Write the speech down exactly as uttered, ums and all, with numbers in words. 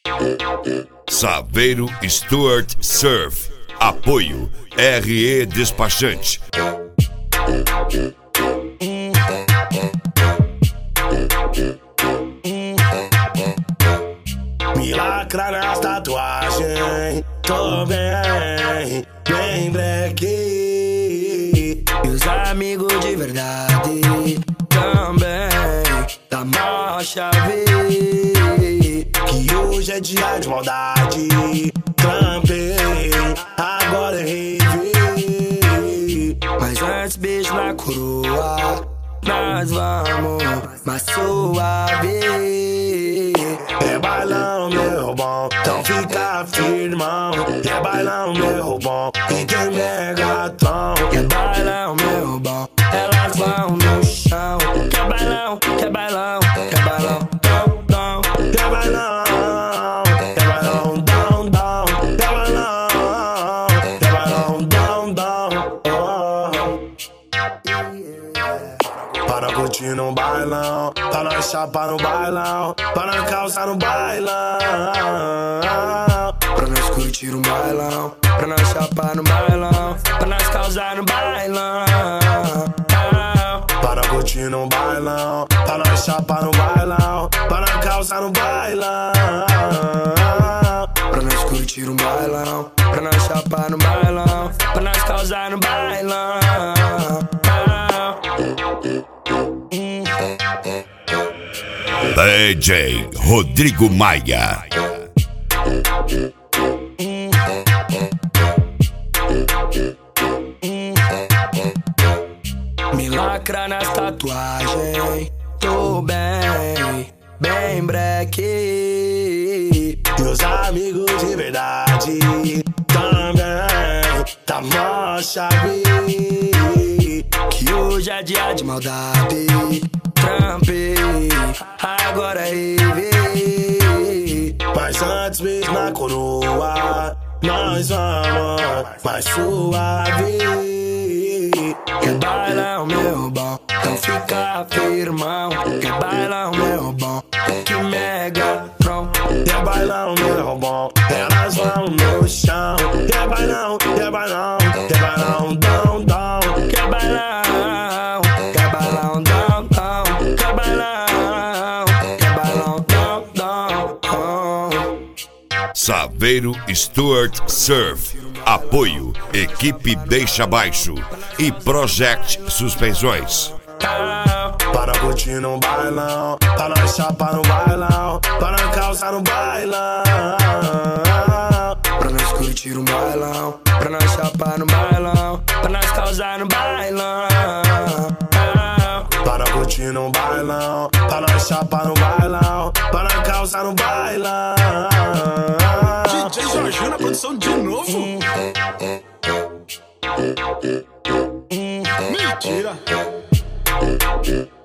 Saveiro Stuart Surf. Apoio R E Despachante. Me lacra nas tatuagens, tô bem, bem black. E os amigos de verdade também, da mó chave. Que hoje é dia de maldade, trampei, agora é rave. Mas antes beijo na coroa, nós vamos mais suave. É bailão, meu bom, então fica firmão. É bailão, meu bom, e tem megatron. É bailão, meu bom, elas vão no chão. Quer bailão, quer bailão, quer bailão, dom, dom. Quer bailão, quer bailão, dom, dom. Quer bailão, quer bailão, dom, dom. Para curtir no bailão, pra nós chapar no bailão, pra nós calçar no bailão. Pra nós curtir no bailão, pra nós chapar no bailão, pra nós causar no bailão. Para curtir no bailão, pra nós chapar no bailão, pra nós calçar no bailão. Pra nós curtir no bailão, pra nós chapar no bailão, pra nós causar no bailão. D J Rodrigo Maia. Me lacra nas tatuagens, tô bem, bem breque. E os amigos de verdade também, tá mó chave. Que hoje é dia de maldade, trampei, agora é rave. Mas antes mesmo na coroa, nós vamos mais suave. Quer bailão, meu bom, então fica firmão. Quer bailão, meu bom, que megatron. Quer bailão, meu bom, elas vão no chão. Quer bailão, quer bailão, quer bailão, dom, dom. Quer bailão, quer bailão, dom, dom. Quer bailão, quer bailão, dom, dom. Saveiro Stuart Surf. Apoio Equipe Deixa Baixo e Project Suspensões. Para curtir no bailão, pra nós chapar no bailão, pra nós calçar no bailão. Pra nós curtir no bailão, pra nós chapar no bailão, pra nós causar no bailão. Para curtir no bailão, pra nós chapar no bailão, pra nós calçar no bailão. D J Jorginho na produção de novo. Mentira.